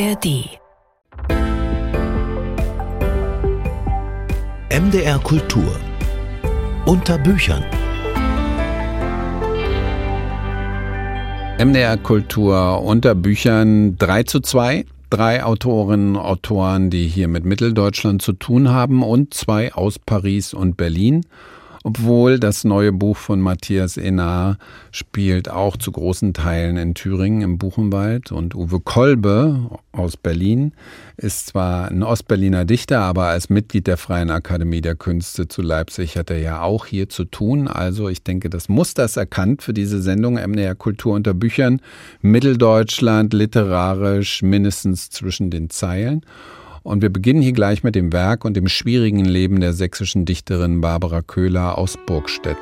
ARD. MDR Kultur unter Büchern. MDR Kultur unter Büchern 3:2. 3 Autorinnen und Autoren, die hier mit Mitteldeutschland zu tun haben, und 2 aus Paris und Berlin. Obwohl das neue Buch von Matthias Enard spielt auch zu großen Teilen in Thüringen im Buchenwald. Und Uwe Kolbe aus Berlin ist zwar ein Ostberliner Dichter, aber als Mitglied der Freien Akademie der Künste zu Leipzig hat er ja auch hier zu tun. Also ich denke, das Muster ist erkannt für diese Sendung MDR Kultur unter Büchern. Mitteldeutschland literarisch mindestens zwischen den Zeilen. Und wir beginnen hier gleich mit dem Werk und dem schwierigen Leben der sächsischen Dichterin Barbara Köhler aus Burgstedt.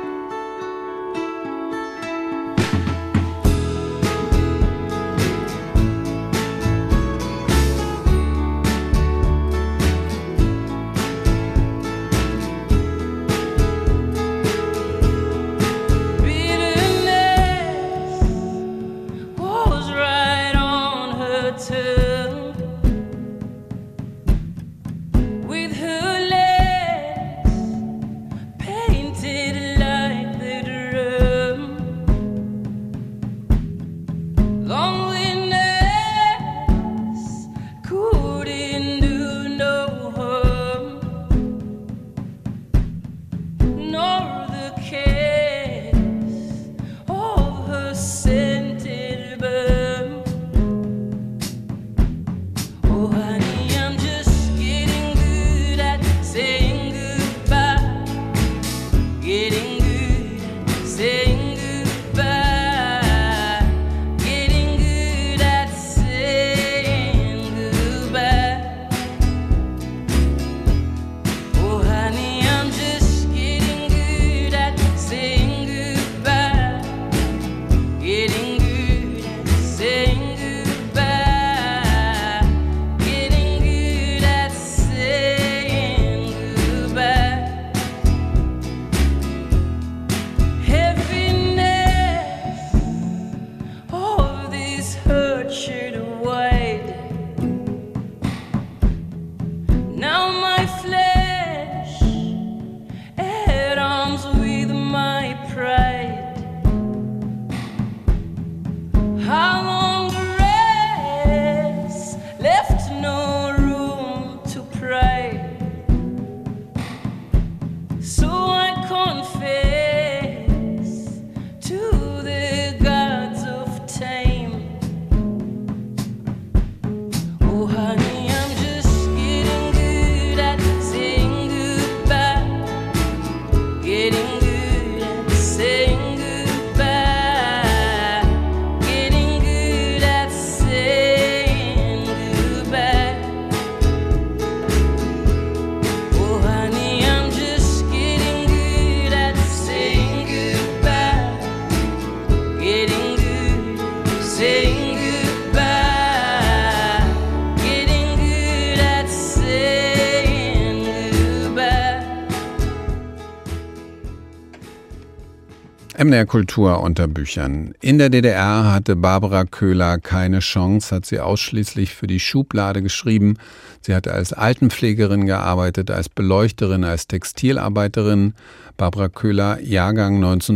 MDR Kultur unter Büchern. In der DDR hatte Barbara Köhler keine Chance, hat sie ausschließlich für die Schublade geschrieben. Sie hatte als Altenpflegerin gearbeitet, als Beleuchterin, als Textilarbeiterin. Barbara Köhler, Jahrgang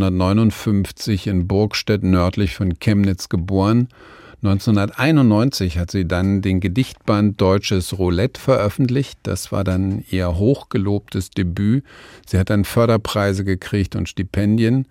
1959, in Burgstedt nördlich von Chemnitz geboren. 1991 hat sie dann den Gedichtband Deutsches Roulette veröffentlicht. Das war dann ihr hochgelobtes Debüt. Sie hat dann Förderpreise gekriegt und Stipendien.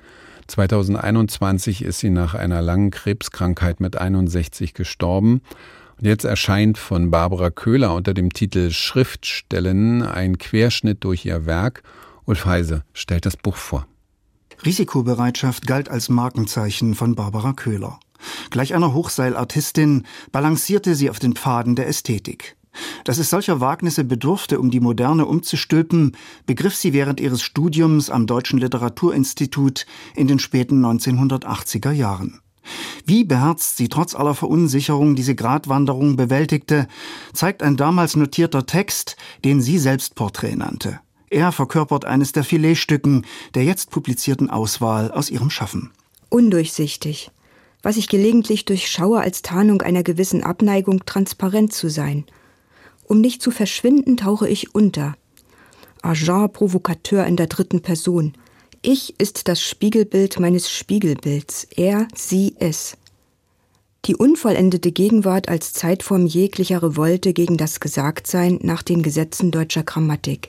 2021 ist sie nach einer langen Krebskrankheit mit 61 gestorben. Und jetzt erscheint von Barbara Köhler unter dem Titel Schriftstellen ein Querschnitt durch ihr Werk. Ulf Heise stellt das Buch vor. Risikobereitschaft galt als Markenzeichen von Barbara Köhler. Gleich einer Hochseilartistin balancierte sie auf den Pfaden der Ästhetik. Dass es solcher Wagnisse bedurfte, um die Moderne umzustülpen, begriff sie während ihres Studiums am Deutschen Literaturinstitut in den späten 1980er Jahren. Wie beherzt sie trotz aller Verunsicherung diese Gratwanderung bewältigte, zeigt ein damals notierter Text, den sie selbst Porträt nannte. Er verkörpert eines der Filetstücken der jetzt publizierten Auswahl aus ihrem Schaffen. Undurchsichtig. was ich gelegentlich durchschaue als Tarnung einer gewissen Abneigung, transparent zu sein. Um nicht zu verschwinden, tauche ich unter. Agent Provocateur in der 3. Person. Ich ist das Spiegelbild meines Spiegelbilds, er, sie, es. Die unvollendete Gegenwart als Zeitform jeglicher Revolte gegen das Gesagtsein nach den Gesetzen deutscher Grammatik.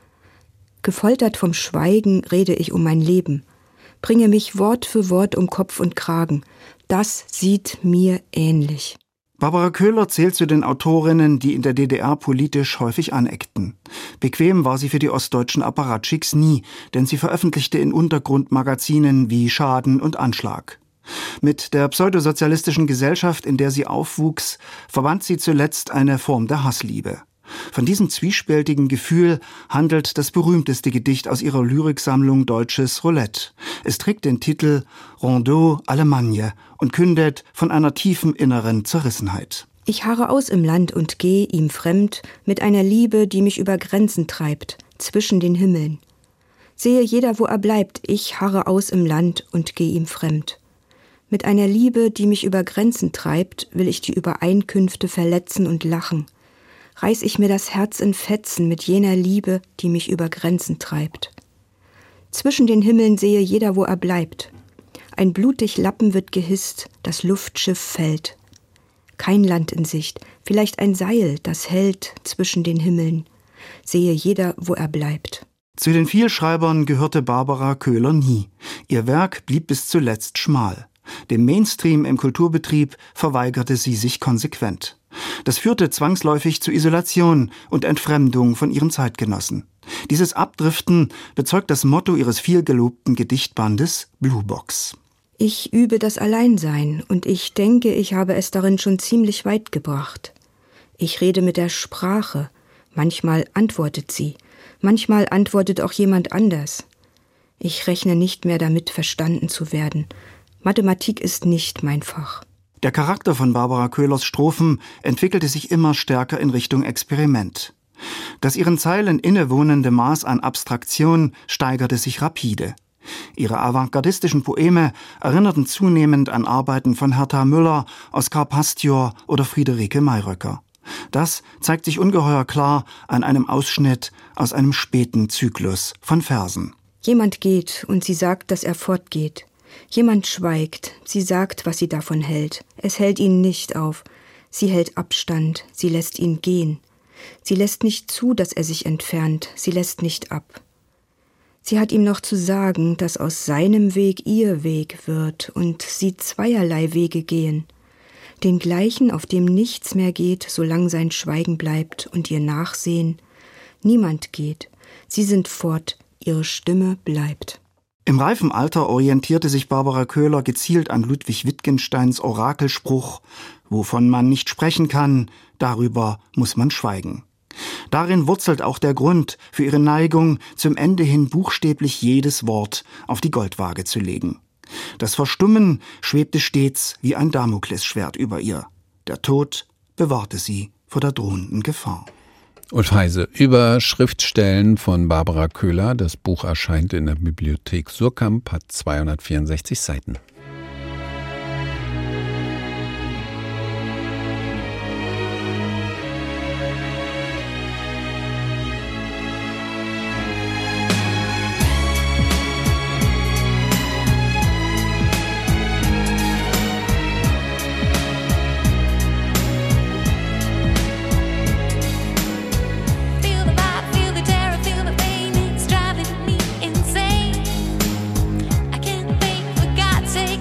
Gefoltert vom Schweigen rede ich um mein Leben, bringe mich Wort für Wort um Kopf und Kragen. Das sieht mir ähnlich. Barbara Köhler zählt zu den Autorinnen, die in der DDR politisch häufig aneckten. Bequem war sie für die ostdeutschen Apparatchiks nie, denn sie veröffentlichte in Untergrundmagazinen wie Schaden und Anschlag. Mit der pseudosozialistischen Gesellschaft, in der sie aufwuchs, verband sie zuletzt eine Form der Hassliebe. Von diesem zwiespältigen Gefühl handelt das berühmteste Gedicht aus ihrer Lyriksammlung Deutsches Roulette. Es trägt den Titel Rondeau Allemagne und kündet von einer tiefen inneren Zerrissenheit. Ich harre aus im Land und geh ihm fremd mit einer Liebe, die mich über Grenzen treibt, zwischen den Himmeln. Sehe jeder, wo er bleibt, ich harre aus im Land und geh ihm fremd. Mit einer Liebe, die mich über Grenzen treibt, will ich die Übereinkünfte verletzen und lachen. Reiß ich mir das Herz in Fetzen mit jener Liebe, die mich über Grenzen treibt. Zwischen den Himmeln sehe jeder, wo er bleibt. Ein blutig Lappen wird gehisst, das Luftschiff fällt. Kein Land in Sicht, vielleicht ein Seil, das hält zwischen den Himmeln. Sehe jeder, wo er bleibt. Zu den Vielschreibern gehörte Barbara Köhler nie. Ihr Werk blieb bis zuletzt schmal. Dem Mainstream im Kulturbetrieb verweigerte sie sich konsequent. Das führte zwangsläufig zu Isolation und Entfremdung von ihren Zeitgenossen. Dieses Abdriften bezeugt das Motto ihres vielgelobten Gedichtbandes Blue Box. Ich übe das Alleinsein und ich denke, ich habe es darin schon ziemlich weit gebracht. Ich rede mit der Sprache. Manchmal antwortet sie. Manchmal antwortet auch jemand anders. Ich rechne nicht mehr damit, verstanden zu werden. Mathematik ist nicht mein Fach. Der Charakter von Barbara Köhlers Strophen entwickelte sich immer stärker in Richtung Experiment. Das ihren Zeilen innewohnende Maß an Abstraktion steigerte sich rapide. Ihre avantgardistischen Poeme erinnerten zunehmend an Arbeiten von Herta Müller, Oskar Pastior oder Friederike Mayröcker. Das zeigt sich ungeheuer klar an einem Ausschnitt aus einem späten Zyklus von Versen. Jemand geht und sie sagt, dass er fortgeht. Jemand schweigt, sie sagt, was sie davon hält. Es hält ihn nicht auf. Sie hält Abstand, sie lässt ihn gehen. Sie lässt nicht zu, dass er sich entfernt, sie lässt nicht ab. Sie hat ihm noch zu sagen, dass aus seinem Weg ihr Weg wird und sie zweierlei Wege gehen. Den gleichen, auf dem nichts mehr geht, solange sein Schweigen bleibt und ihr Nachsehen. Niemand geht, sie sind fort, ihre Stimme bleibt. Im reifen Alter orientierte sich Barbara Köhler gezielt an Ludwig Wittgensteins Orakelspruch: Wovon man nicht sprechen kann, darüber muss man schweigen. Darin wurzelt auch der Grund für ihre Neigung, zum Ende hin buchstäblich jedes Wort auf die Goldwaage zu legen. Das Verstummen schwebte stets wie ein Damoklesschwert über ihr. Der Tod bewahrte sie vor der drohenden Gefahr. Ulf Heise über Schriftstellen von Barbara Köhler. Das Buch erscheint in der Bibliothek Surkamp, hat 264 Seiten. I can't think for God's sake.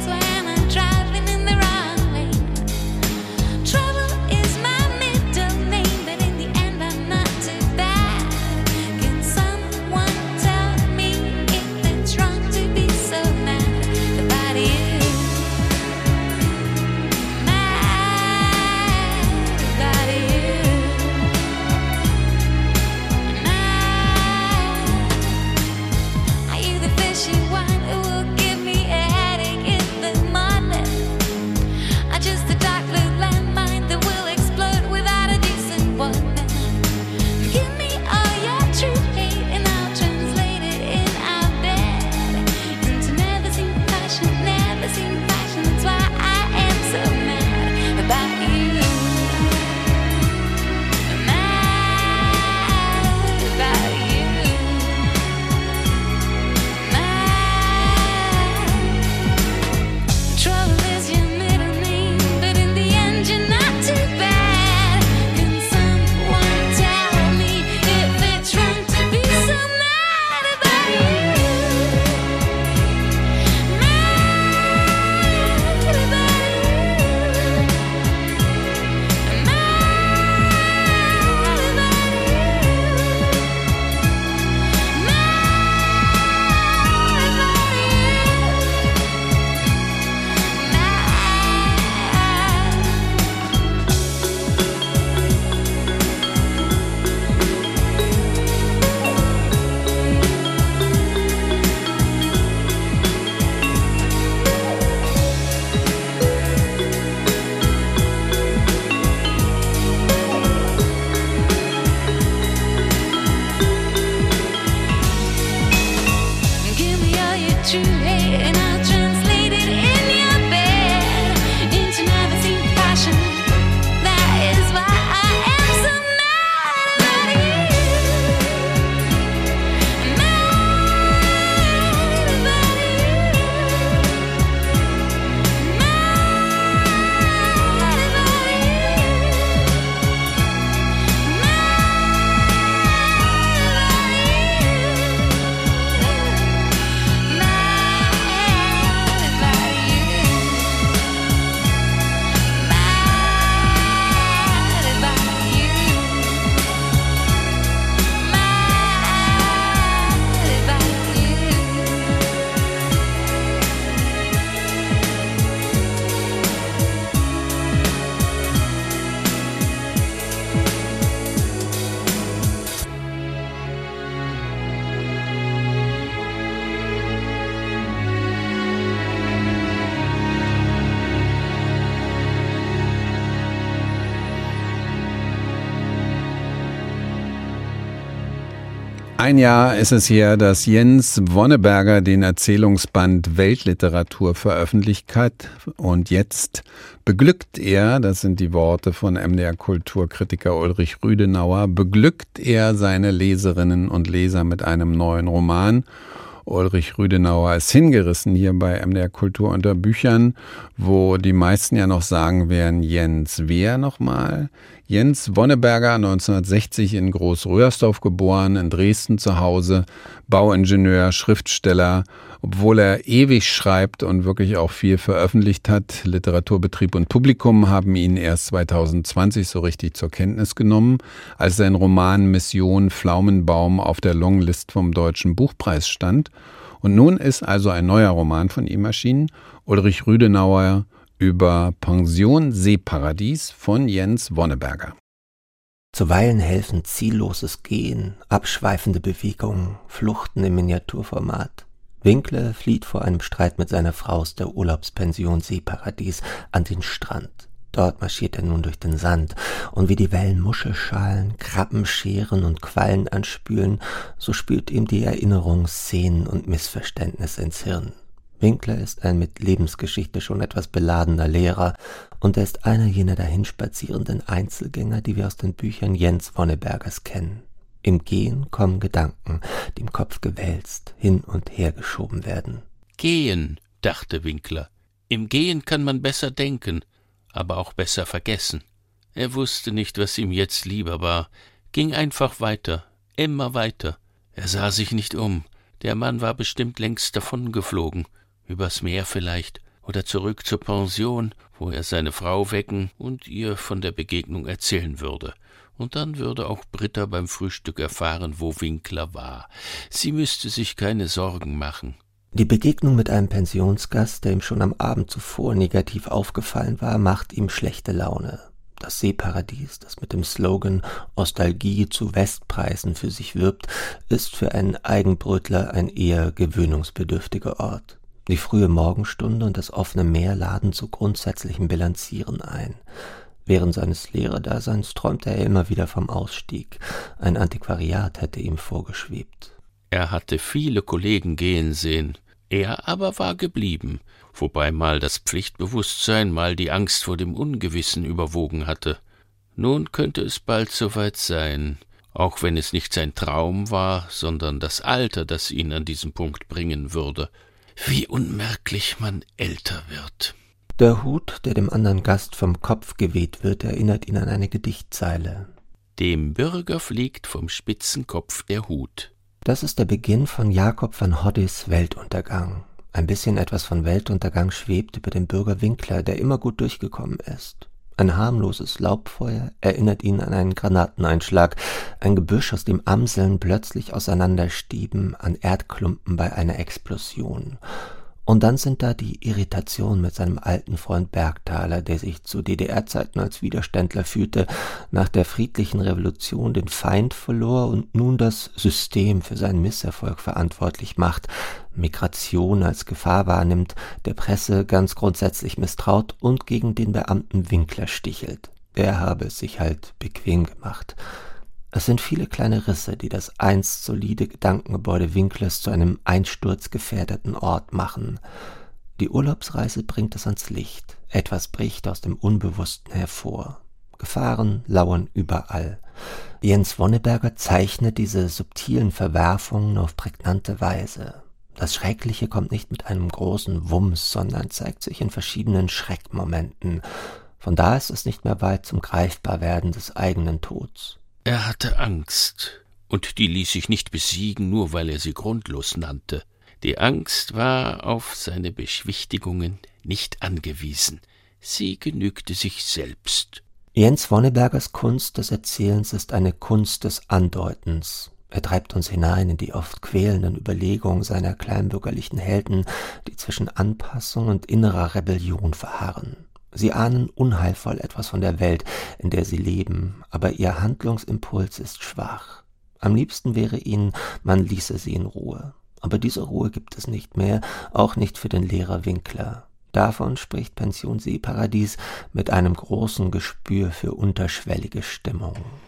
Ein Jahr ist es her, dass Jens Wonneberger den Erzählungsband Weltliteratur veröffentlicht hat. Und jetzt beglückt er, das sind die Worte von MDR-Kulturkritiker Ulrich Rüdenauer, beglückt er seine Leserinnen und Leser mit einem neuen Roman. Ulrich Rüdenauer ist hingerissen hier bei MDR Kultur unter Büchern, wo die meisten ja noch sagen werden, Jens wer nochmal? Jens Wonneberger, 1960 in Groß-Röhrsdorf geboren, in Dresden zu Hause, Bauingenieur, Schriftsteller, obwohl er ewig schreibt und wirklich auch viel veröffentlicht hat. Literaturbetrieb und Publikum haben ihn erst 2020 so richtig zur Kenntnis genommen, als sein Roman Mission Pflaumenbaum auf der Longlist vom Deutschen Buchpreis stand. Und nun ist also ein neuer Roman von ihm erschienen, Ulrich Rüdenauer über Pension Seeparadies von Jens Wonneberger. Zuweilen helfen zielloses Gehen, abschweifende Bewegungen, Fluchten im Miniaturformat. Winkler flieht vor einem Streit mit seiner Frau aus der Urlaubspension Seeparadies an den Strand. Dort marschiert er nun durch den Sand, und wie die Wellen Muschelschalen, Krabben scheren und Quallen anspülen, so spült ihm die Erinnerung Szenen und Missverständnisse ins Hirn. Winkler ist ein mit Lebensgeschichte schon etwas beladener Lehrer, und er ist einer jener dahinspazierenden Einzelgänger, die wir aus den Büchern Jens Wonnebergers kennen. Im Gehen kommen Gedanken, die im Kopf gewälzt, hin und her geschoben werden. Gehen, dachte Winkler. Im Gehen kann man besser denken, aber auch besser vergessen. Er wusste nicht, was ihm jetzt lieber war, ging einfach weiter, immer weiter. Er sah sich nicht um. Der Mann war bestimmt längst davongeflogen. Übers Meer vielleicht oder zurück zur Pension, wo er seine Frau wecken und ihr von der Begegnung erzählen würde. Und dann würde auch Britta beim Frühstück erfahren, wo Winkler war. Sie müsste sich keine Sorgen machen. Die Begegnung mit einem Pensionsgast, der ihm schon am Abend zuvor negativ aufgefallen war, macht ihm schlechte Laune. Das Seeparadies, das mit dem Slogan »Ostalgie zu Westpreisen« für sich wirbt, ist für einen Eigenbrötler ein eher gewöhnungsbedürftiger Ort. Die frühe Morgenstunde und das offene Meer laden zu grundsätzlichem Bilanzieren ein. Während seines Lehrerdaseins träumte er immer wieder vom Ausstieg. Ein Antiquariat hätte ihm vorgeschwebt. Er hatte viele Kollegen gehen sehen, er aber war geblieben, wobei mal das Pflichtbewusstsein, mal die Angst vor dem Ungewissen überwogen hatte. Nun könnte es bald soweit sein, auch wenn es nicht sein Traum war, sondern das Alter, das ihn an diesen Punkt bringen würde. Wie unmerklich man älter wird. Der Hut, der dem anderen Gast vom Kopf geweht wird, erinnert ihn an eine Gedichtzeile. Dem Bürger fliegt vom spitzen Kopf der Hut. Das ist der Beginn von Jakob van Hoddis Weltuntergang. Ein bisschen etwas von Weltuntergang schwebt über dem Bürger Winkler, der immer gut durchgekommen ist. Ein harmloses Laubfeuer erinnert ihn an einen Granateneinschlag, ein Gebüsch, aus dem Amseln plötzlich auseinanderstieben, an Erdklumpen bei einer Explosion. Und dann sind da die Irritationen mit seinem alten Freund Bergthaler, der sich zu DDR-Zeiten als Widerständler fühlte, nach der friedlichen Revolution den Feind verlor und nun das System für seinen Misserfolg verantwortlich macht, Migration als Gefahr wahrnimmt, der Presse ganz grundsätzlich misstraut und gegen den Beamten Winkler stichelt. Er habe es sich halt bequem gemacht. Es sind viele kleine Risse, die das einst solide Gedankengebäude Winklers zu einem einsturzgefährdeten Ort machen. Die Urlaubsreise bringt es ans Licht. Etwas bricht aus dem Unbewussten hervor. Gefahren lauern überall. Jens Wonneberger zeichnet diese subtilen Verwerfungen auf prägnante Weise. Das Schreckliche kommt nicht mit einem großen Wumms, sondern zeigt sich in verschiedenen Schreckmomenten. Von da ist es nicht mehr weit zum Greifbarwerden des eigenen Tods. Er hatte Angst, und die ließ sich nicht besiegen, nur weil er sie grundlos nannte. Die Angst war auf seine Beschwichtigungen nicht angewiesen. Sie genügte sich selbst. Jens Wonnebergers Kunst des Erzählens ist eine Kunst des Andeutens. Er treibt uns hinein in die oft quälenden Überlegungen seiner kleinbürgerlichen Helden, die zwischen Anpassung und innerer Rebellion verharren. Sie ahnen unheilvoll etwas von der Welt, in der sie leben, aber ihr Handlungsimpuls ist schwach. Am liebsten wäre ihnen, man ließe sie in Ruhe. Aber diese Ruhe gibt es nicht mehr, auch nicht für den Lehrer Winkler. Davon spricht Pension Seeparadies mit einem großen Gespür für unterschwellige Stimmung.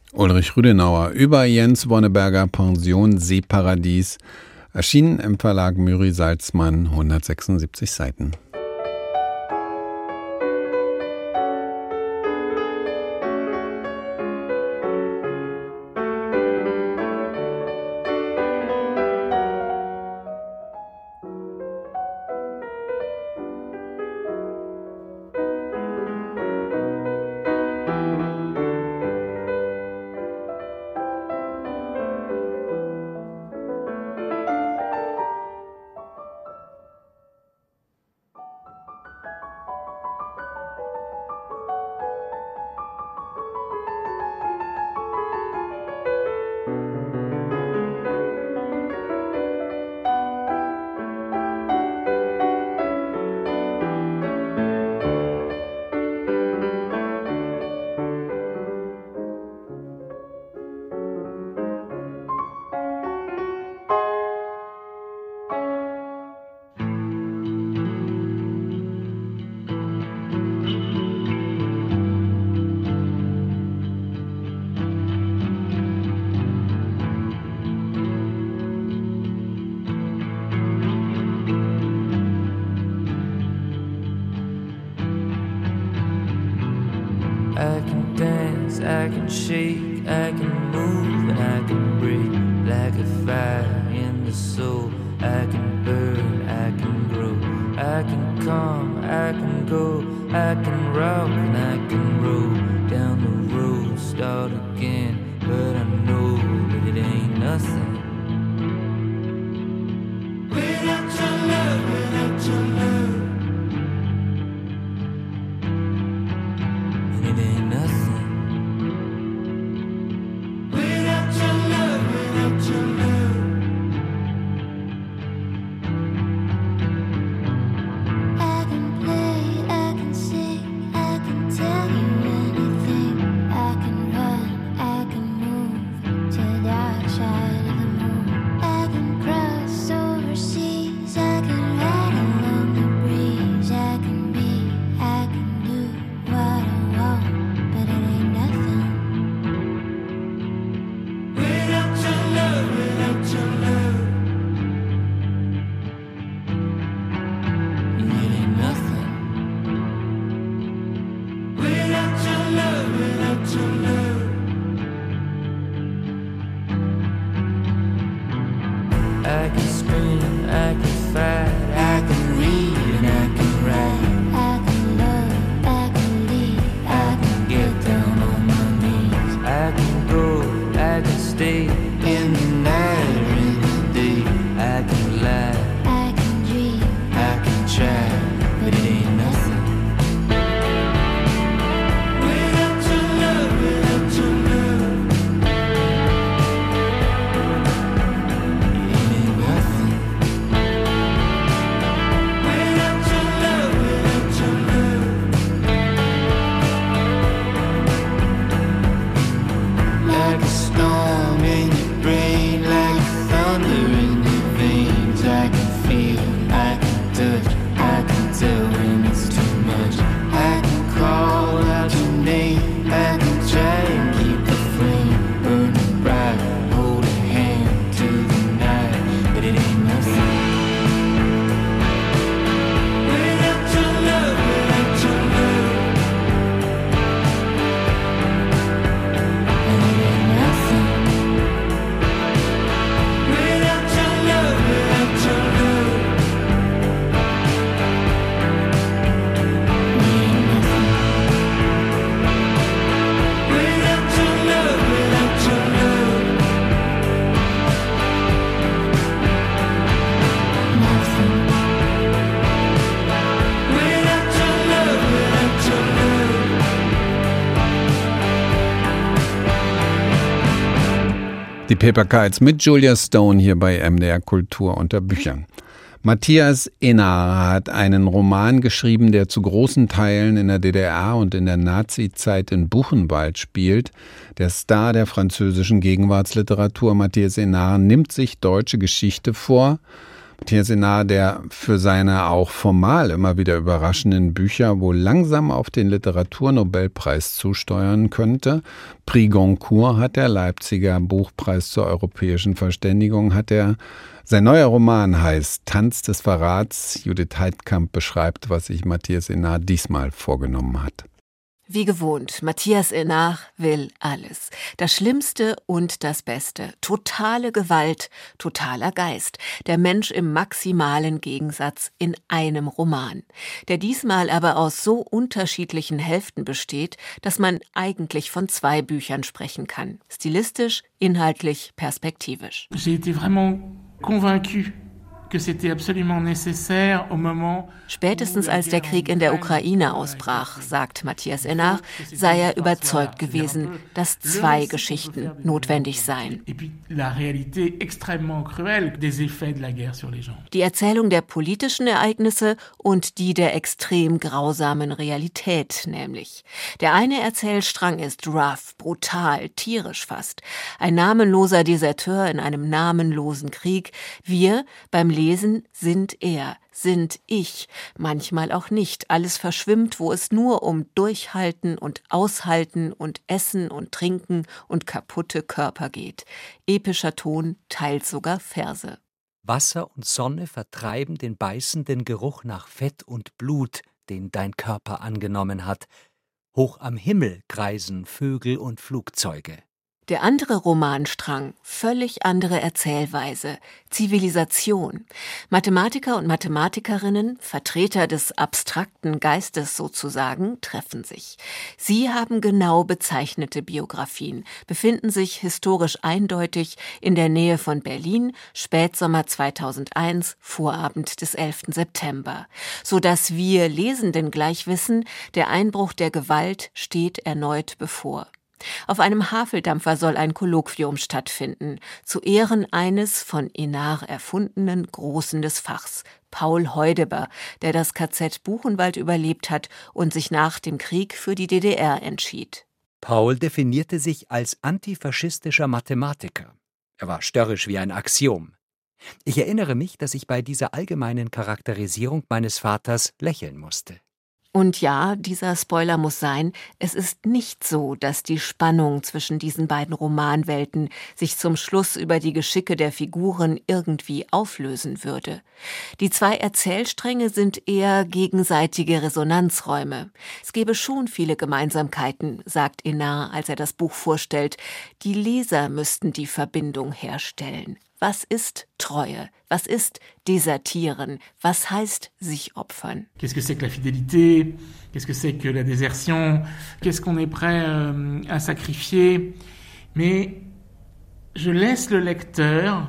Ulrich Rüdenauer über Jens Wonneberger Pension Seeparadies, erschienen im Verlag Müri Salzmann, 176 Seiten. I can dance, I can shake, I can move, and I can breathe like a fire in the soul. I can burn, I can grow, I can come, I can go, I can rock and I can roll down the road, start again, but I know that it ain't nothing. Without your love, without your love. It ain't nothing. Without your love, without your love. I can play, I can sing, I can tell you anything. I can run, I can move to the dark side of the moon. I can cross overseas, I can ride along the breeze. I can be, I can do what I want, but it ain't nothing. Without your love, without your love. It ain't nothing. Without your love, without your love. I can scream, I can fight, I can read and I can write. I can love, I can lead, I can get down on my knees. I can go, I can stay in the night or in the day. I can lie, I can dream. I can try, but it ain't nothing. Without your love, without your love. It ain't nothing. Without your love, without your love. Like a storm in your brain, like thunder in your veins. I can feel, I can touch, I can tell when it's too much. I can call out your name, I can try and keep the flame burning bright. Hold a hand to the night, but it ain't nothing. Without your love, without your love. And it ain't nothing. Without your love, without your love. It ain't nothing. Without your love, without your love. Nothing. Without your love, without your love. Die Paper Kites mit Julia Stone hier bei MDR Kultur unter Büchern. Matthias Enare hat einen Roman geschrieben, der zu großen Teilen in der DDR und in der Nazi-Zeit in Buchenwald spielt. Der Star der französischen Gegenwartsliteratur, Matthias Enare, nimmt sich deutsche Geschichte vor. Matthias Enard, der für seine auch formal immer wieder überraschenden Bücher wohl langsam auf den Literaturnobelpreis zusteuern könnte. Prix Goncourt hat der Leipziger Buchpreis zur europäischen Verständigung hat er. Sein neuer Roman heißt Tanz des Verrats. Judith Heidkamp beschreibt, was sich Matthias Enard diesmal vorgenommen hat. Wie gewohnt, Matthias Enard will alles. Das Schlimmste und das Beste. Totale Gewalt, totaler Geist. Der Mensch im maximalen Gegensatz in einem Roman. Der diesmal aber aus so unterschiedlichen Hälften besteht, dass man eigentlich von 2 Büchern sprechen kann. Stilistisch, inhaltlich, perspektivisch. J'ai été vraiment convaincu que c'était absolument nécessaire au moment. Spätestens als der Krieg in der Ukraine ausbrach, sagt Matthias Enard, sei er überzeugt gewesen, dass 2 Geschichten notwendig seien. Die Erzählung der politischen Ereignisse und die der extrem grausamen Realität nämlich. Der eine Erzählstrang ist rough, brutal, tierisch fast. Ein namenloser Deserteur in einem namenlosen Krieg. Wir beim Lesen sind er, sind ich, manchmal auch nicht. Alles verschwimmt, wo es nur um Durchhalten und Aushalten und Essen und Trinken und kaputte Körper geht. Epischer Ton, teils sogar Verse. Wasser und Sonne vertreiben den beißenden Geruch nach Fett und Blut, den dein Körper angenommen hat. Hoch am Himmel kreisen Vögel und Flugzeuge. Der andere Romanstrang, völlig andere Erzählweise, Zivilisation. Mathematiker und Mathematikerinnen, Vertreter des abstrakten Geistes sozusagen, treffen sich. Sie haben genau bezeichnete Biografien, befinden sich historisch eindeutig in der Nähe von Berlin, Spätsommer 2001, Vorabend des 11. September. Sodass wir Lesenden gleich wissen, der Einbruch der Gewalt steht erneut bevor. Auf einem Haveldampfer soll ein Kolloquium stattfinden, zu Ehren eines von Enard erfundenen Großen des Fachs, Paul Heudeber, der das KZ Buchenwald überlebt hat und sich nach dem Krieg für die DDR entschied. Paul definierte sich als antifaschistischer Mathematiker. Er war störrisch wie ein Axiom. Ich erinnere mich, dass ich bei dieser allgemeinen Charakterisierung meines Vaters lächeln musste. Und ja, dieser Spoiler muss sein, es ist nicht so, dass die Spannung zwischen diesen beiden Romanwelten sich zum Schluss über die Geschicke der Figuren irgendwie auflösen würde. Die 2 Erzählstränge sind eher gegenseitige Resonanzräume. Es gäbe schon viele Gemeinsamkeiten, sagt Enard, als er das Buch vorstellt. Die Leser müssten die Verbindung herstellen. Was ist Treue? Was ist Desertieren? Was heißt sich opfern? Qu'est-ce que c'est que la fidélité? Qu'est-ce que c'est que la désertion? Qu'est-ce qu'on est prêt à sacrifier? Mais je laisse le lecteur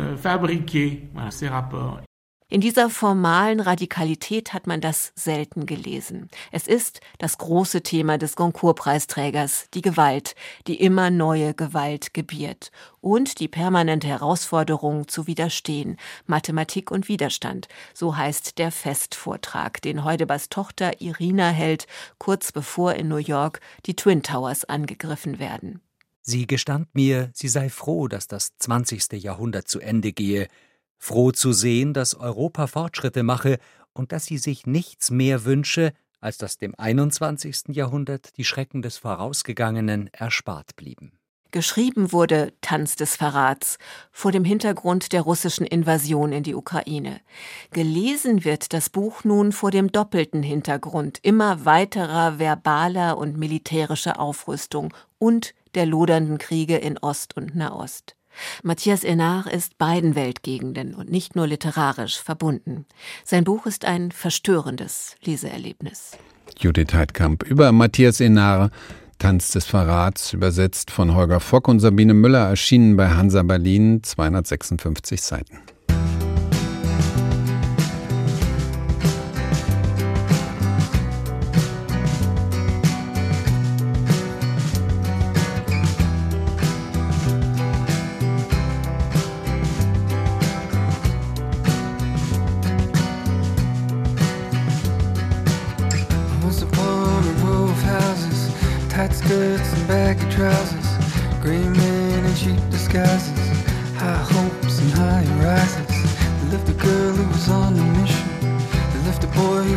fabriquer ces rapports. In dieser formalen Radikalität hat man das selten gelesen. Es ist das große Thema des Goncourt-Preisträgers, die Gewalt, die immer neue Gewalt gebiert und die permanente Herausforderung zu widerstehen, Mathematik und Widerstand, so heißt der Festvortrag, den Heudebers Tochter Irina hält, kurz bevor in New York die Twin Towers angegriffen werden. Sie gestand mir, sie sei froh, dass das 20. Jahrhundert zu Ende gehe, froh zu sehen, dass Europa Fortschritte mache und dass sie sich nichts mehr wünsche, als dass dem 21. Jahrhundert die Schrecken des Vorausgegangenen erspart blieben. Geschrieben wurde Tanz des Verrats vor dem Hintergrund der russischen Invasion in die Ukraine. Gelesen wird das Buch nun vor dem doppelten Hintergrund immer weiterer verbaler und militärischer Aufrüstung und der lodernden Kriege in Ost und Nahost. Matthias Enard ist beiden Weltgegenden und nicht nur literarisch verbunden. Sein Buch ist ein verstörendes Leseerlebnis. Judith Heidkamp über Matthias Enard, Tanz des Verrats, übersetzt von Holger Fock und Sabine Müller, erschienen bei Hansa Berlin, 256 Seiten. Skirts and baggy trousers, green men in cheap disguises, high hopes and high rises. Lift a girl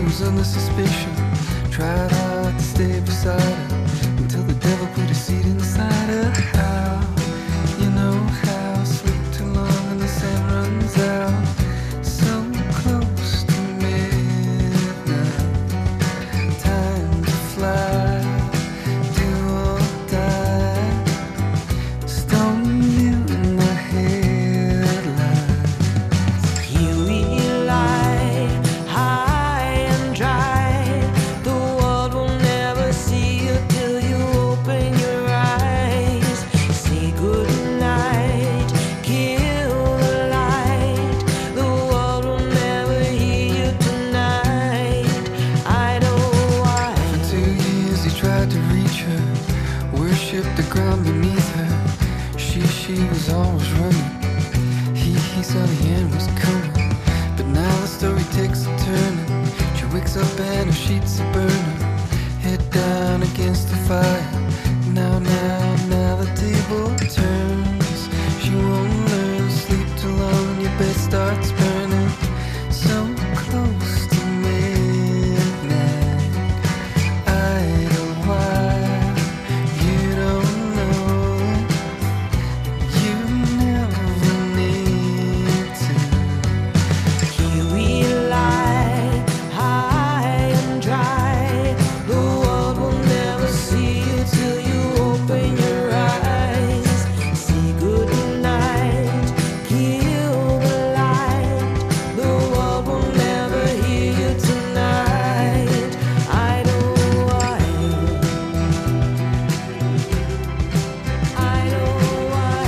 was under suspicion. Tried hard to stay beside her until the devil put his seat inside her. How, you know how, sleep too long and the sun runs out. So close to midnight, time to fly, do or die. Stone you in the headlights. Here we lie, high and dry. The world will never see you till you open your eyes. Say goodnight, kill the light. The world will never hear you tonight. I know why. For 2 years he tried to reach her, worshipped the ground beneath her. She was always running. He saw the end was coming. But now the story takes a turn. She wakes up and her sheets are burning. Head down against the fire. Now the table turns. She won't learn. Sleep too long and your bed starts burning. So close to midnight. Idlewild, you don't know. You never need to. Here we lie, high and dry. The world will never see you till you open your eyes. Say goodnight, kill the light. The world will never hear you tonight. I know why. I know why.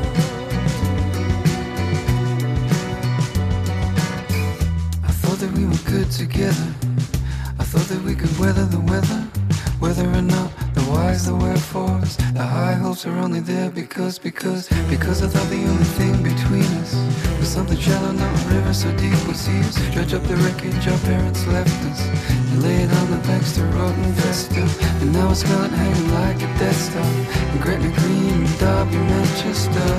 I thought that we were good together. I thought that we could weather the weather. Whether or not the whys, the wherefores, the high hopes are only there because I thought the only thing between us was something shallow, not a river so deep would see us. Dredge up the wreckage our parents left us. You lay it on the banks to rot and fester. And now it's smelling hanging like a Death Star in Gretna Green and Derby, Manchester.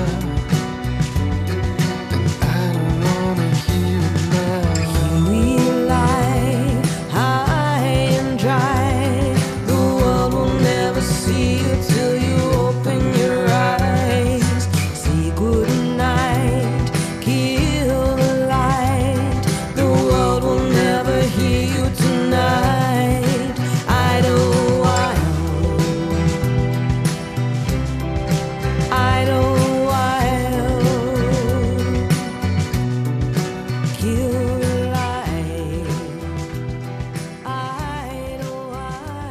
And I don't wanna hear it now. We lie, high and dry. The world will never see you till you open your eyes. Say goodnight, kill the light. The world will never hear you tonight. I know why. I know why. Kill the light. I know why.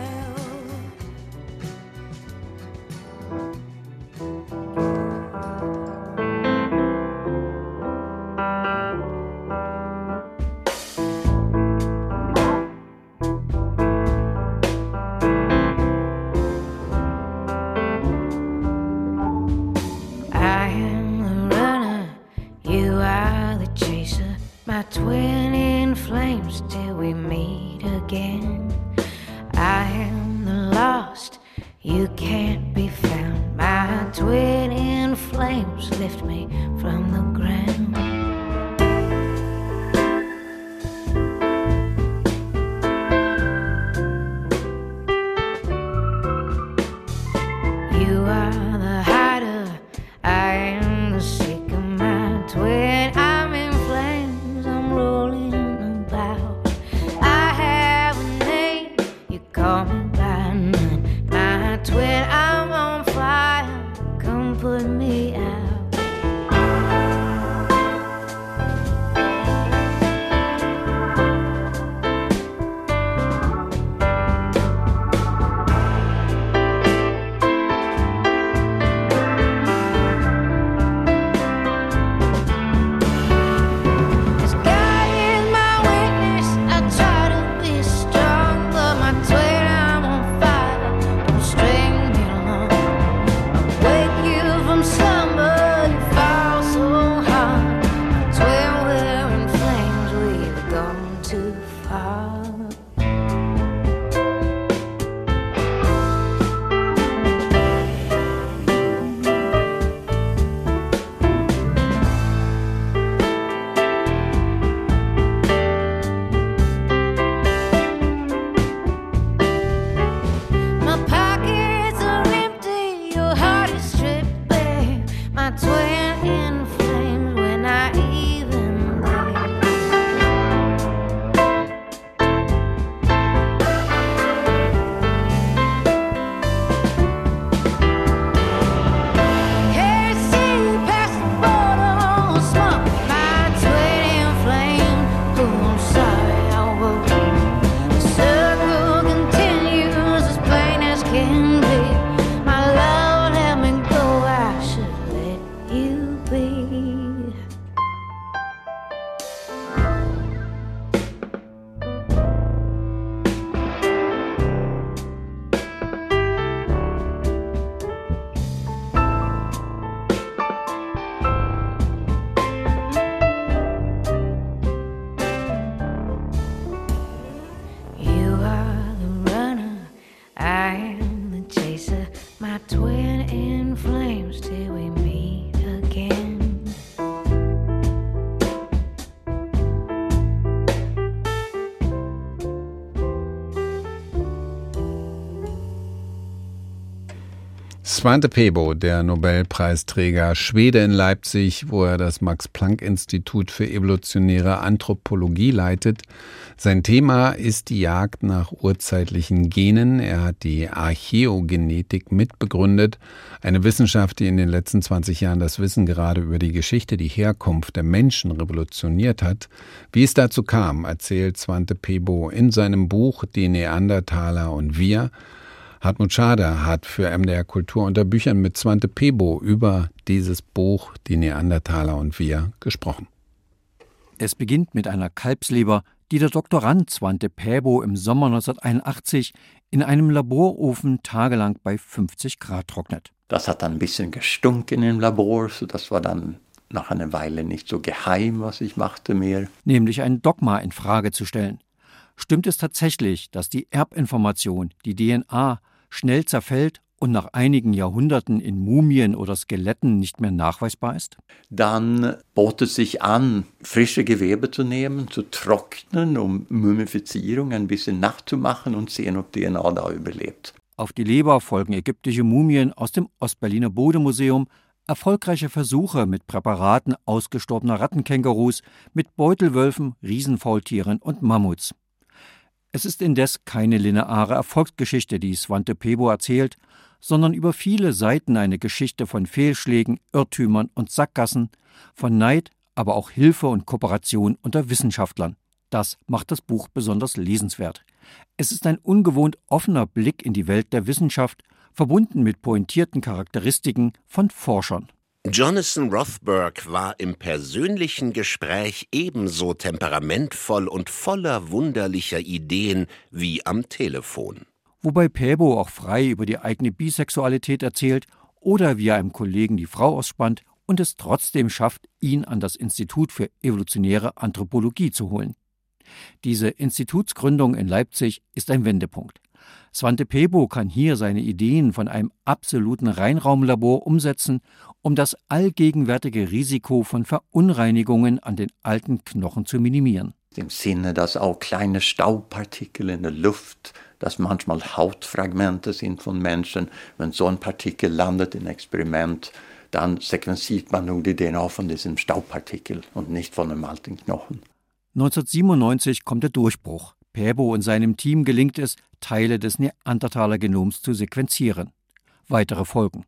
I am the runner, you are the chaser. My twin in flames till we meet again. I am the lost, you can't be found. My twin in flames lift me from the ground. You are the hider, I am the seeker. My twin, I'm in flames, I'm rolling about. I have a name, you call me by name. My twin, I'm on fire, come put me out. God is my witness, I try to be strong, but my twin, Svante Pääbo, der Nobelpreisträger, Schwede in Leipzig, wo er das Max-Planck-Institut für evolutionäre Anthropologie leitet. Sein Thema ist die Jagd nach urzeitlichen Genen. Er hat die Archäogenetik mitbegründet, eine Wissenschaft, die in den letzten 20 Jahren das Wissen gerade über die Geschichte, die Herkunft der Menschen revolutioniert hat. Wie es dazu kam, erzählt Svante Pääbo in seinem Buch Die Neandertaler und wir. Hartmut Schader hat für MDR Kultur unter Büchern mit Svante Pääbo über dieses Buch Die Neandertaler und wir gesprochen. Es beginnt mit einer Kalbsleber, die der Doktorand Svante Pääbo im Sommer 1981 in einem Laborofen tagelang bei 50 Grad trocknet. Das hat dann ein bisschen gestunken im Labor, so das war dann nach einer Weile nicht so geheim, was ich machte mehr. Nämlich ein Dogma in Frage zu stellen. Stimmt es tatsächlich, dass die Erbinformation, die DNA, schnell zerfällt und nach einigen Jahrhunderten in Mumien oder Skeletten nicht mehr nachweisbar ist? Dann bot es sich an, frische Gewebe zu nehmen, zu trocknen, um Mumifizierung ein bisschen nachzumachen und sehen, ob DNA da überlebt. Auf die Leber folgen ägyptische Mumien aus dem Ostberliner Bode-Museum, erfolgreiche Versuche mit Präparaten ausgestorbener Rattenkängurus, mit Beutelwölfen, Riesenfaultieren und Mammuts. Es ist indes keine lineare Erfolgsgeschichte, die Svante Pääbo erzählt, sondern über viele Seiten eine Geschichte von Fehlschlägen, Irrtümern und Sackgassen, von Neid, aber auch Hilfe und Kooperation unter Wissenschaftlern. Das macht das Buch besonders lesenswert. Es ist ein ungewohnt offener Blick in die Welt der Wissenschaft, verbunden mit pointierten Charakteristiken von Forschern. Jonathan Rothberg war im persönlichen Gespräch ebenso temperamentvoll und voller wunderlicher Ideen wie am Telefon. Wobei Pääbo auch frei über die eigene Bisexualität erzählt oder wie er einem Kollegen die Frau ausspannt und es trotzdem schafft, ihn an das Institut für evolutionäre Anthropologie zu holen. Diese Institutsgründung in Leipzig ist ein Wendepunkt. Svante Pääbo kann hier seine Ideen von einem absoluten Reinraumlabor umsetzen, um das allgegenwärtige Risiko von Verunreinigungen an den alten Knochen zu minimieren. Im Sinne, dass auch kleine Staubpartikel in der Luft, dass manchmal Hautfragmente sind von Menschen, wenn so ein Partikel landet im Experiment, dann sequenziert man nur die DNA von diesem Staubpartikel und nicht von einem alten Knochen. 1997 kommt der Durchbruch. Pääbo und seinem Team gelingt es, Teile des Neandertaler-Genoms zu sequenzieren. Weitere folgen.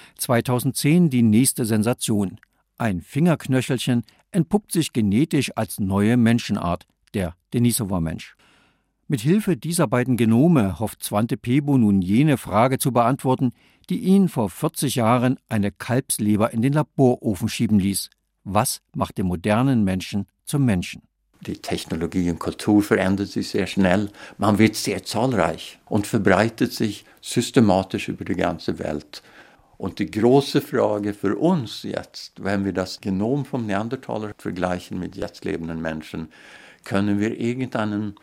2010 die nächste Sensation. Ein Fingerknöchelchen entpuppt sich genetisch als neue Menschenart, der Denisova-Mensch. Mit Hilfe dieser beiden Genome hofft Svante Pääbo nun jene Frage zu beantworten, die ihn vor 40 Jahren eine Kalbsleber in den Laborofen schieben ließ. Was macht den modernen Menschen zum Menschen? Die Technologie und Kultur verändert sich sehr schnell. Man wird sehr zahlreich und verbreitet sich systematisch über die ganze Welt. Und die große Frage für uns jetzt, wenn wir das Genom vom Neandertaler vergleichen mit jetzt lebenden Menschen, können wir irgendeinen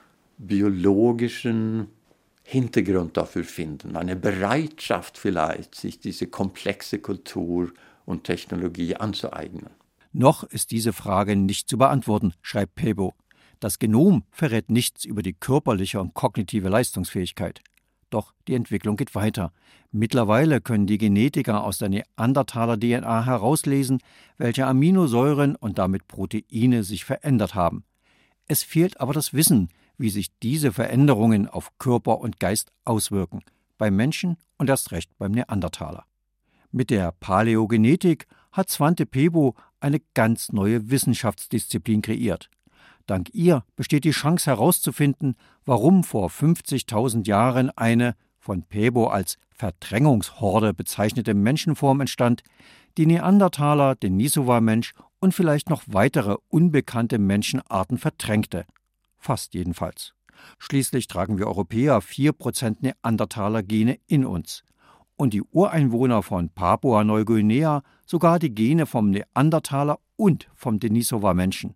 biologischen Hintergrund dafür finden, eine Bereitschaft vielleicht, sich diese komplexe Kultur und Technologie anzueignen. Noch ist diese Frage nicht zu beantworten, schreibt Pääbo. Das Genom verrät nichts über die körperliche und kognitive Leistungsfähigkeit. Doch die Entwicklung geht weiter. Mittlerweile können die Genetiker aus der Neandertaler-DNA herauslesen, welche Aminosäuren und damit Proteine sich verändert haben. Es fehlt aber das Wissen, wie sich diese Veränderungen auf Körper und Geist auswirken, beim Menschen und erst recht beim Neandertaler. Mit der Paläogenetik hat Svante Pääbo eine ganz neue Wissenschaftsdisziplin kreiert. Dank ihr besteht die Chance herauszufinden, warum vor 50.000 Jahren eine, von Pääbo als Verdrängungshorde bezeichnete Menschenform entstand, die Neandertaler, Denisova-Mensch und vielleicht noch weitere unbekannte Menschenarten verdrängte. Fast jedenfalls. Schließlich tragen wir Europäer 4% Neandertaler-Gene in uns. Und die Ureinwohner von Papua-Neuguinea sogar die Gene vom Neandertaler und vom Denisova-Menschen.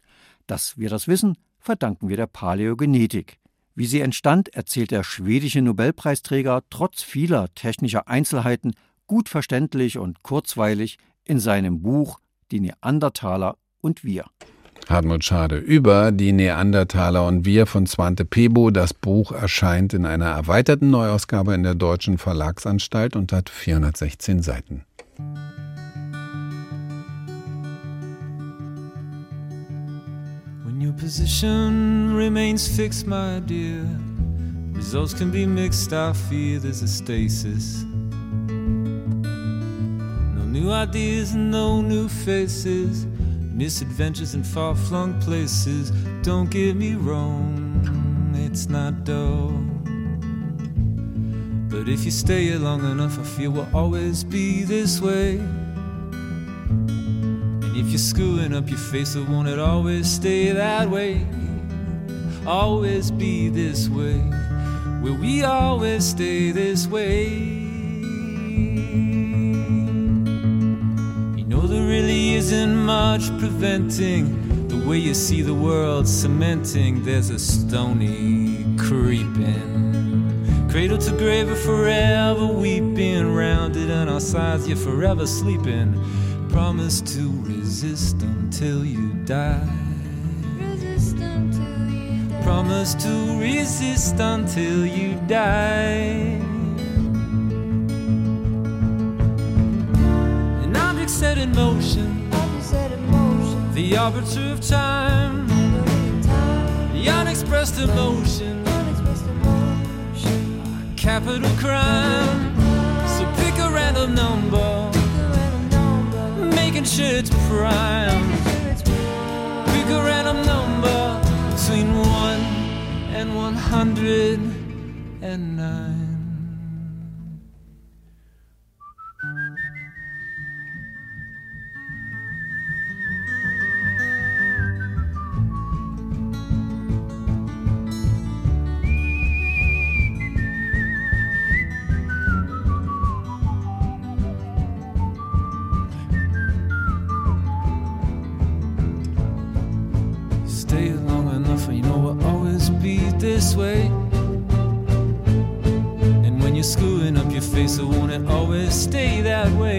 Dass wir das wissen, verdanken wir der Paläogenetik. Wie sie entstand, erzählt der schwedische Nobelpreisträger trotz vieler technischer Einzelheiten gut verständlich und kurzweilig in seinem Buch Die Neandertaler und wir. Hartmut Schade über die Neandertaler und wir von Svante Pääbo. Das Buch erscheint in einer erweiterten Neuausgabe in der Deutschen Verlagsanstalt und hat 416 Seiten. When your position remains fixed, my dear, results can be mixed, I fear there's a stasis. No new ideas and no new faces, misadventures in far-flung places. Don't get me wrong, it's not dull, but if you stay here long enough, I feel we'll always be this way. And if you're screwing up your face, won't it always stay that way? Always be this way. Will we always stay this way? There really isn't much preventing the way you see the world cementing. There's a stony creeping, cradle to grave, forever weeping, rounded on our sides, you're forever sleeping. Promise to resist until you die. Resist until you die. Promise to resist until you die. Set in motion, the arbiter of time, the unexpressed emotion, capital crime. So pick a random number, making sure it's prime. Pick a random number between 1 and 109. This way, and when you're screwing up your face, won't it always stay that way?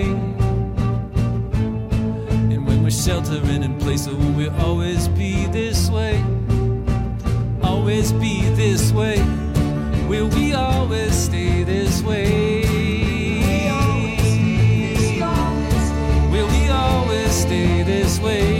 And when we're sheltering in place, won't we always be this way? Always be this way. Will we always stay this way? Will we always stay this way?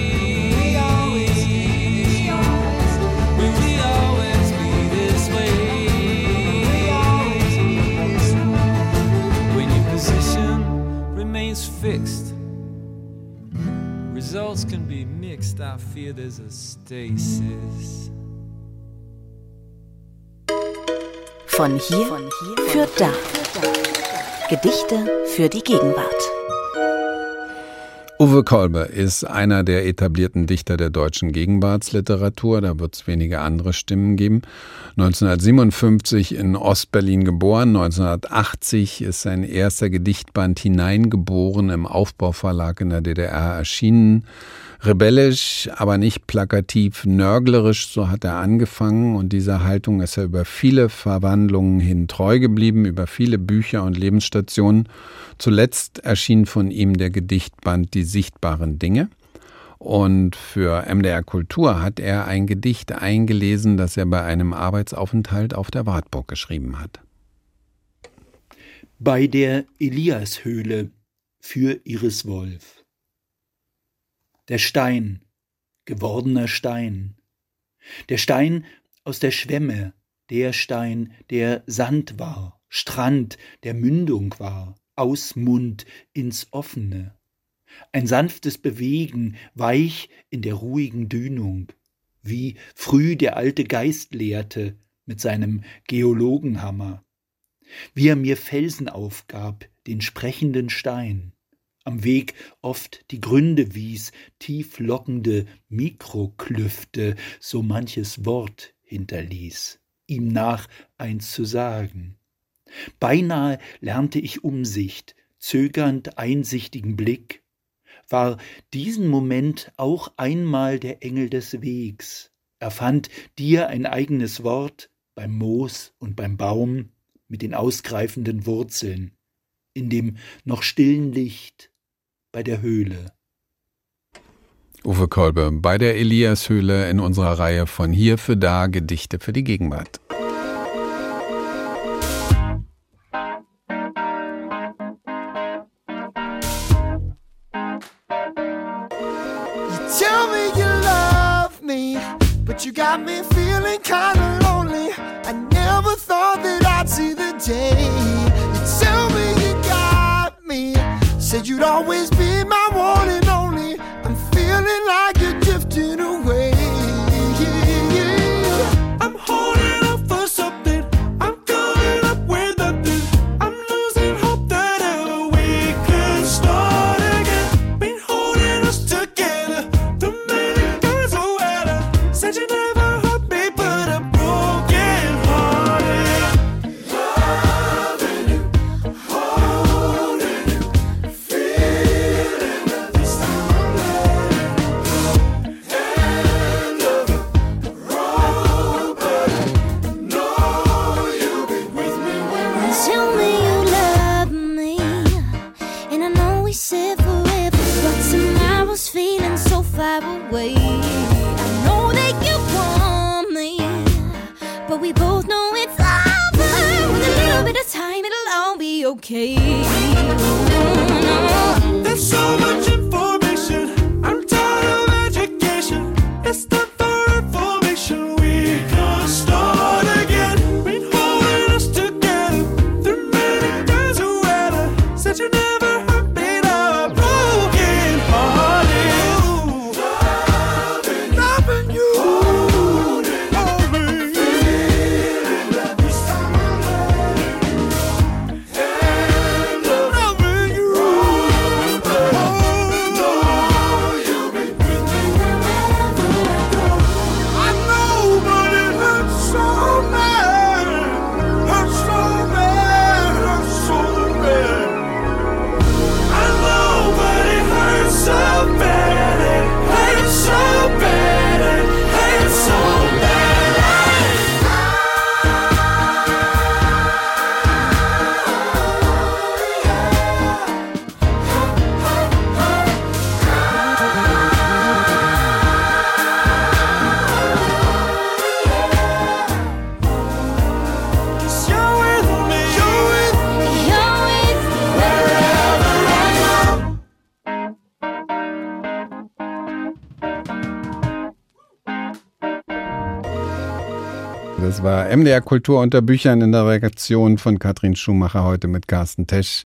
Fixed. Results can be mixed. I fear there's a stasis. Von hier für da. Gedichte für die Gegenwart. Uwe Kolbe ist einer der etablierten Dichter der deutschen Gegenwartsliteratur. Da wird es wenige andere Stimmen geben. 1957 in Ostberlin geboren. 1980 ist sein erster Gedichtband Hineingeboren im Aufbauverlag in der DDR erschienen. Rebellisch, aber nicht plakativ, nörglerisch, so hat er angefangen. Und dieser Haltung ist er über viele Verwandlungen hin treu geblieben, über viele Bücher und Lebensstationen. Zuletzt erschien von ihm der Gedichtband Die sichtbaren Dinge. Und für MDR Kultur hat er ein Gedicht eingelesen, das er bei einem Arbeitsaufenthalt auf der Wartburg geschrieben hat. Bei der Eliashöhle für Iris Wolf. Der Stein, gewordener Stein. Der Stein aus der Schwemme, der Stein, der Sand war, Strand, der Mündung war, aus Mund ins Offene. Ein sanftes Bewegen, weich in der ruhigen Dünung, wie früh der alte Geist lehrte mit seinem Geologenhammer. Wie er mir Felsen aufgab, den sprechenden Stein. Am Weg oft die Gründe wies, tief lockende Mikroklüfte, so manches Wort hinterließ, ihm nach eins zu sagen. Beinahe lernte ich Umsicht, zögernd einsichtigen Blick, war diesen Moment auch einmal der Engel des Wegs, erfand dir ein eigenes Wort beim Moos und beim Baum mit den ausgreifenden Wurzeln, in dem noch stillen Licht bei der Höhle. Uwe Kolbe bei der Eliashöhle in unserer Reihe von Hier für Da, Gedichte für die Gegenwart. Tell me you love me, but you got me feeling kinda lonely. I never thought that I'd see the day. You tell me you got me, said you'd always be my one and only. I'm feeling like you're drifting away. I'm holding up for something, I'm coming up with nothing. I'm losing hope that ever we could start again. Been holding us together, the many times oh well. Said you never hurt me, but I'm broken hearted. Loving you, holding you, feeling that this time I'm letting go. End of the road, but I know you'll be with me when I Tell me you love me, and I know we said forever, but tomorrow's feeling so far away. I know that you want me, but we both know it's over. With a little bit of time, it'll all be okay. There's so much information, I'm tired of education. It's time for information, we can start again. Been holding us together through many times of weather. Said you never hurt me, now I'm broken hearted. Loving you, holding me, feeling that this time I'm letting go. And loving you, but I know you'll be with me wherever I go. I know, but it hurts so bad, hurts so bad, hurts so bad. I know, but it hurts so bad, it hurts so bad, it hurts so bad. You're with me, you're with me, you're with me wherever I go. Das war MDR Kultur unter Büchern in der Redaktion von Katrin Schumacher, heute mit Carsten Tesch.